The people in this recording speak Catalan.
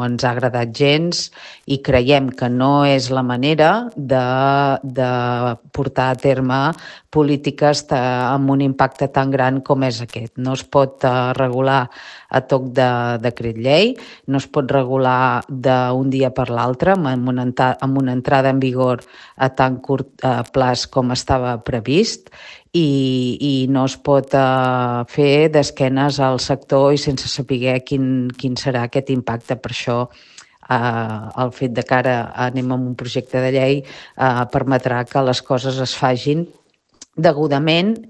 ens ha agradat gens i creiem que no és la manera de portar a terme polítiques amb un impacte tan gran com és aquest. No es pot regular a toc de decret llei, no es pot regular d'un dia per l'altre amb una entrada en vigor a tan curt plaç com estava previst i no es pot fer d'esquenes al sector i sense saber quin serà aquest impacte. Per això el fet de que ara anem amb un projecte de llei permetrà que les coses es facin degudament